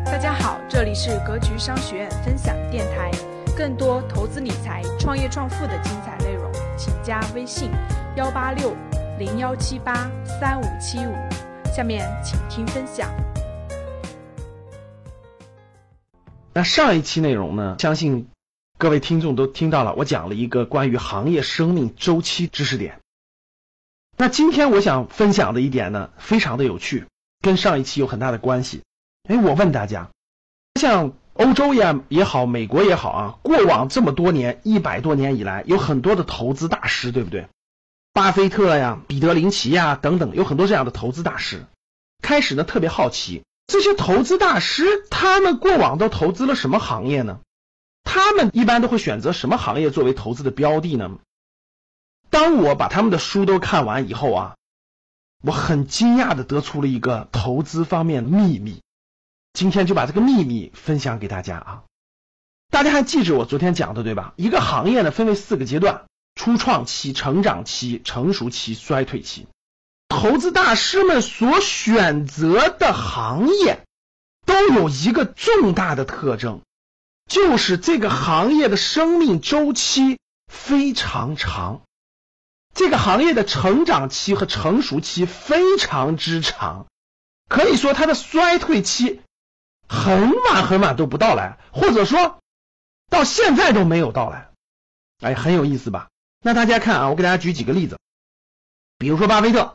大家好，这里是格局商学院分享电台，更多投资理财、创业创富的精彩内容，请加微信186-0178-3575。下面请听分享。 那上一期内容呢，相信各位听众都听到了，我讲了一个关于行业生命周期知识点。那今天我想分享的一点呢，非常的有趣，跟上一期有很大的关系。我问大家，像欧洲也好，美国也好啊，过往这么多年，100多年以来，有很多的投资大师，对不对？巴菲特呀、彼得林奇呀等等，有很多这样的投资大师。开始呢，特别好奇，这些投资大师他们过往都投资了什么行业呢？他们一般都会选择什么行业作为投资的标的呢？当我把他们的书都看完以后啊，我很惊讶的得出了一个投资方面的秘密。今天就把这个秘密分享给大家啊！大家还记着我昨天讲的对吧？一个行业呢分为4个阶段：初创期、成长期、成熟期、衰退期。投资大师们所选择的行业都有一个重大的特征，就是这个行业的生命周期非常长，这个行业的成长期和成熟期非常之长，可以说它的衰退期很晚都不到来，或者说到现在都没有到来。很有意思吧？那大家看啊，我给大家举几个例子。比如说巴菲特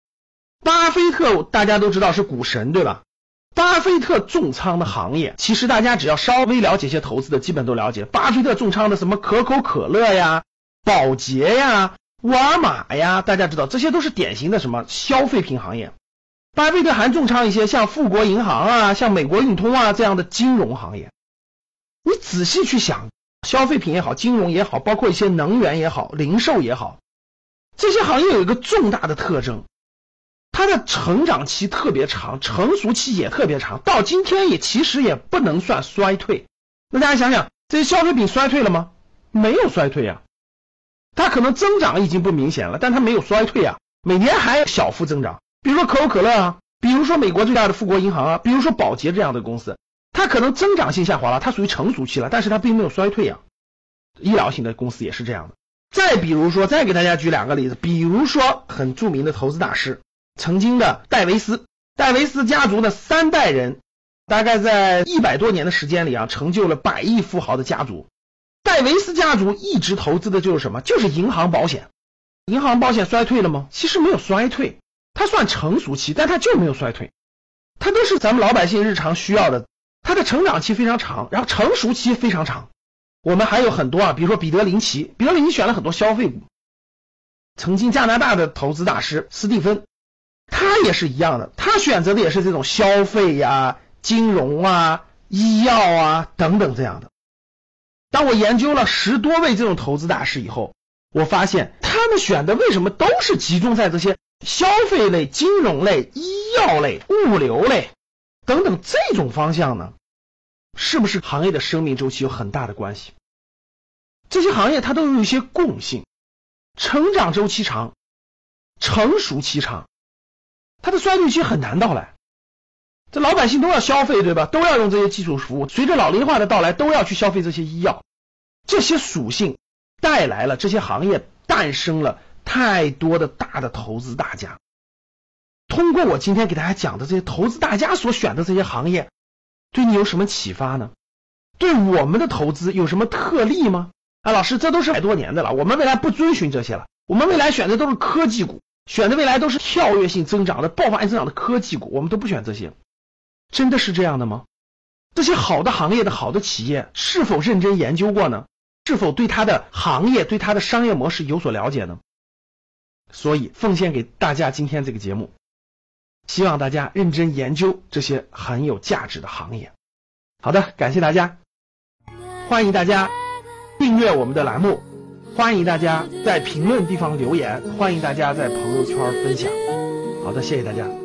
大家都知道是股神对吧？巴菲特重仓的行业，其实大家只要稍微了解一些投资的基本都了解。巴菲特重仓的什么可口可乐呀、宝洁呀、沃尔玛呀，大家知道这些都是典型的什么消费品行业。巴菲特还重仓一些像富国银行啊、像美国运通啊这样的金融行业。你仔细去想，消费品也好，金融也好，包括一些能源也好，零售也好，这些行业有一个重大的特征，它的成长期特别长，成熟期也特别长，到今天其实也不能算衰退。那大家想想，这些消费品衰退了吗？没有衰退啊，它可能增长已经不明显了，但它没有衰退啊，每年还小幅增长。比如说可口可乐啊，比如说美国最大的富国银行啊，比如说宝洁这样的公司，它可能增长性下滑了，它属于成熟期了，但是它并没有衰退啊。医疗型的公司也是这样的。再比如说，再给大家举2个例子，比如说很著名的投资大师，曾经的戴维斯家族的3代人，大概在100多年的时间里啊，成就了100亿富豪的家族。戴维斯家族一直投资的就是什么？就是银行保险。银行保险衰退了吗？其实没有衰退，它算成熟期，但它就没有衰退，它都是咱们老百姓日常需要的。它的成长期非常长，然后成熟期非常长。我们还有很多啊，比如说彼得林奇选了很多消费股。曾经加拿大的投资大师斯蒂芬，他也是一样的，他选择的也是这种消费呀、金融啊、医药啊等等这样的。当我研究了10多位这种投资大师以后，我发现他们选的为什么都是集中在这些消费类、金融类、医药类、物流类等等这种方向呢？是不是行业的生命周期有很大的关系？这些行业它都有一些共性，成长周期长，成熟期长，它的衰退期很难到来。这老百姓都要消费对吧？都要用这些基础服务，随着老龄化的到来，都要去消费这些医药。这些属性带来了这些行业诞生了太多的大的投资大家。通过我今天给大家讲的这些投资大家所选的这些行业，对你有什么启发呢？对我们的投资有什么特例吗？老师，这都是100多年的了，我们未来不遵循这些了，我们未来选的都是科技股，选的未来都是跳跃性增长的、爆发性增长的科技股，我们都不选这些。真的是这样的吗？这些好的行业的好的企业是否认真研究过呢？是否对它的行业、对它的商业模式有所了解呢？所以奉献给大家今天这个节目，希望大家认真研究这些很有价值的行业。好的，感谢大家，欢迎大家订阅我们的栏目，欢迎大家在评论地方留言，欢迎大家在朋友圈分享。好的，谢谢大家。